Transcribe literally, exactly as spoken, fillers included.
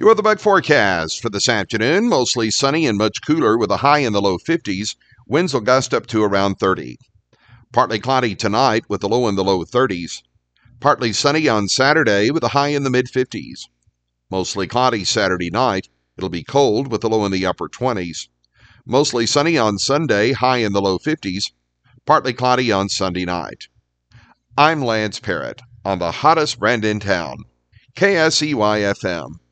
Your weather forecast for this afternoon, mostly sunny and much cooler with a high in the low fifties. Winds will gust up to around thirty. Partly cloudy tonight with a low in the low thirties. Partly sunny on Saturday with a high in the mid-fifties. Mostly cloudy Saturday night. It'll be cold with a low in the upper twenties. Mostly sunny on Sunday, high in the low fifties. Partly cloudy on Sunday night. I'm Lance Parrott on the hottest brand in town, K S E Y F M.